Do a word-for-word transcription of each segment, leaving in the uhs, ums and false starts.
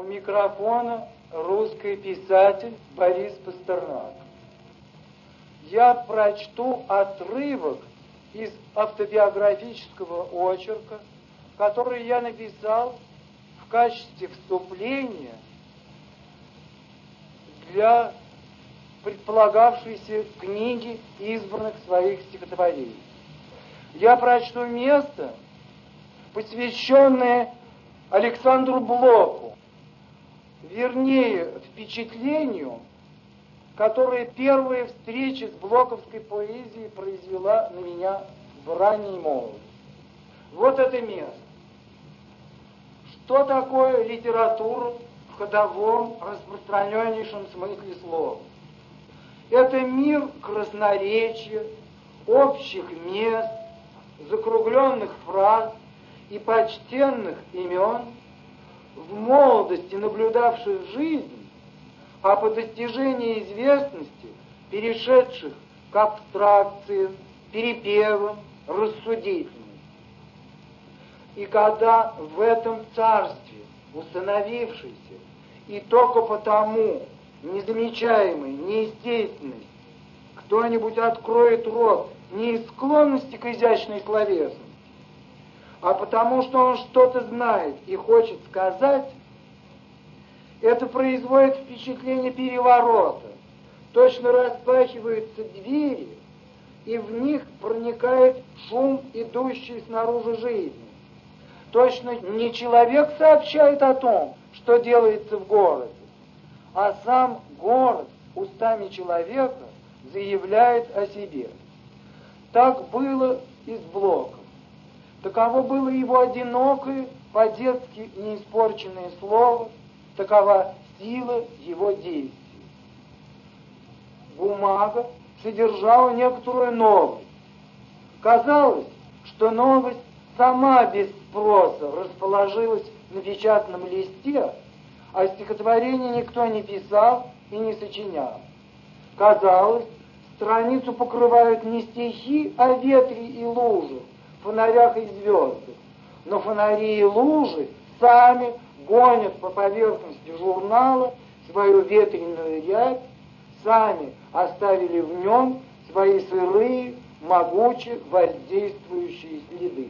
У микрофона русский писатель Борис Пастернак. Я прочту отрывок из автобиографического очерка, который я написал в качестве вступления для предполагавшейся книги избранных своих стихотворений. Я прочту место, посвященное Александру Блоку, вернее, впечатлению, которое первая встреча с блоковской поэзией произвела на меня в ранней молодости. Вот это место. Что такое литература в ходовом, распространеннейшем смысле слова? Это мир красноречия, общих мест, закругленных фраз и почтенных имен, в молодости наблюдавших жизнь, а по достижении известности перешедших к абстракциям, перепевам, рассудительности. И когда в этом царстве, установившейся и только потому незамечаемой неестественности, кто-нибудь откроет рот не из склонности к изящной словесности, а потому что он что-то знает и хочет сказать, это производит впечатление переворота. Точно распахиваются двери, и в них проникает шум, идущий снаружи жизни. Точно не человек сообщает о том, что делается в городе, а сам город устами человека заявляет о себе. Так было и с Блоком. Таково было его одинокое, по-детски неиспорченное слово, такова сила его действий. Бумага содержала некоторую новость. Казалось, что новость сама без спроса расположилась на печатном листе, а стихотворение никто не писал и не сочинял. Казалось, страницу покрывают не стихи о ветре и луже, фонарях и звездах, но фонари и лужи сами гонят по поверхности журнала свою ветреную рябь, сами оставили в нем свои сырые, могуче воздействующие следы.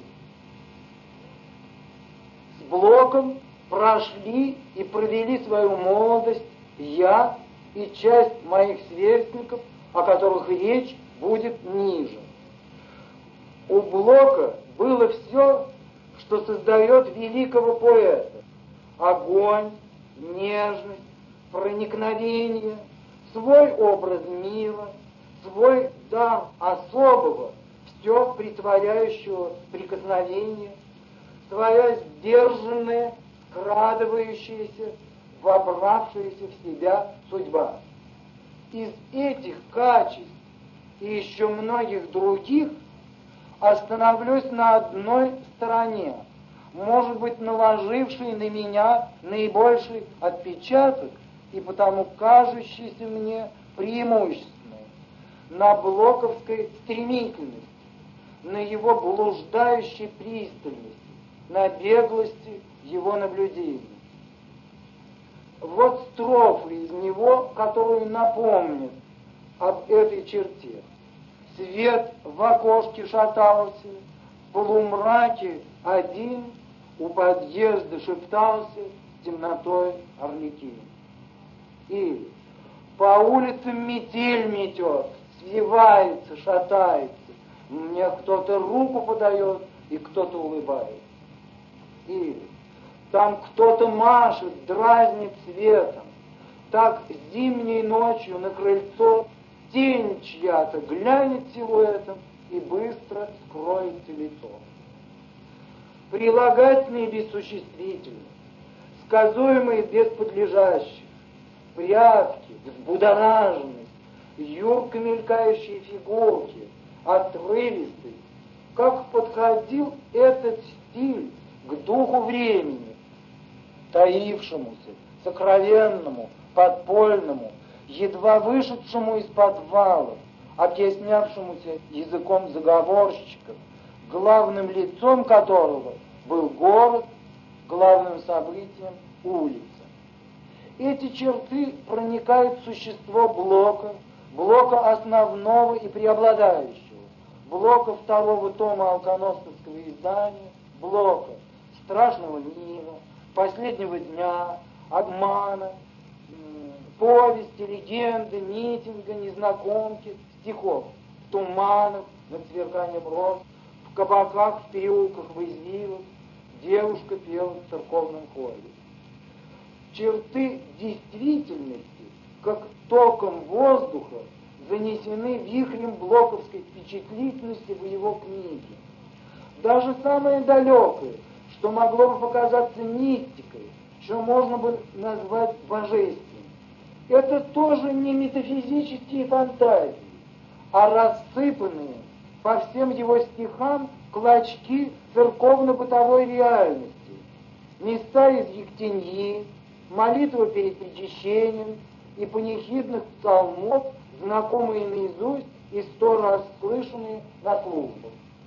С Блоком прошли и провели свою молодость я и часть моих сверстников, о которых речь будет ниже. У Блока было все, что создает великого поэта: огонь, нежность, проникновение, свой образ мира, свой дар особого, все притворяющего прикосновение, своя сдержанная, скрадывающаяся, вобравшаяся в себя судьба. Из этих качеств и еще многих других остановлюсь на одной стороне, может быть, наложившей на меня наибольший отпечаток и потому кажущийся мне преимущественной, на блоковской стремительности, на его блуждающей пристальности, на беглости его наблюдений. Вот строфа из него, которую напомнит об этой черте. Свет в окошке шатался, в полумраке один у подъезда шептался темнотой Арлекин. Или по улицам метель метет, свивается, шатается, мне кто-то руку подает и кто-то улыбается. Или там кто-то машет, дразнит светом, так зимней ночью на крыльцо тень чья-то глянет силуэтом и быстро скроется лицо. Прилагательные без существительных, сказуемые без подлежащих, прятки, взбудораженность, юрко мелькающие фигурки, отрывистый, как подходил этот стиль к духу времени, таившемуся, сокровенному, подпольному, едва вышедшему из подвалов, объяснявшемуся языком заговорщиков, главным лицом которого был город, главным событием улица. Эти черты проникают в существо Блока, Блока основного и преобладающего, Блока второго тома алконосовского издания, Блока страшного мира, последнего дня, обмана, повести, легенды, митинга, незнакомки, стихов, в туманах над сверканием роз, в кабаках, в переулках, в извивах девушка пела в церковном хоре. Черты действительности, как током воздуха, занесены вихрем блоковской впечатлительности в его книге. Даже самое далекое, что могло бы показаться мистикой, что можно бы назвать божественным, это тоже не метафизические фантазии, а рассыпанные по всем его стихам клочки церковно-бытовой реальности, места из Ектеньи, молитва перед причащением и панихидных псалмов, знакомые наизусть и сто раз слышанные на службах.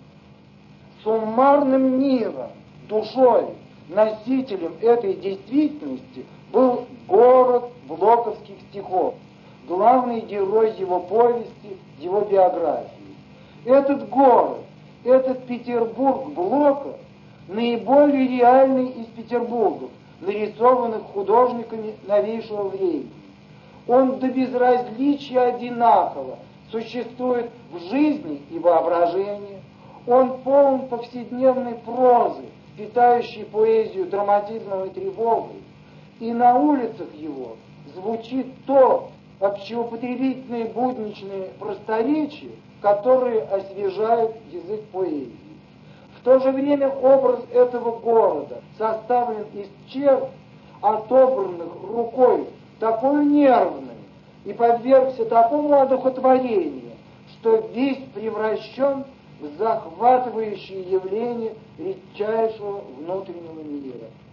Суммарным миром, душой, носителем этой действительности был город блоковских стихов, главный герой его повести, его биографии. Этот город, этот Петербург Блока, наиболее реальный из Петербургов, нарисованных художниками новейшего времени. Он до безразличия одинаково существует в жизни и воображении. Он полон повседневной прозы, питающей поэзию драматизмом и тревогой. И на улицах его звучит то общеупотребительное будничное просторечие, которое освежает язык поэзии. В то же время образ этого города составлен из черт, отобранных рукой такой нервной, и подвергся такому одухотворению, что весь превращен в захватывающее явление редчайшего внутреннего мира.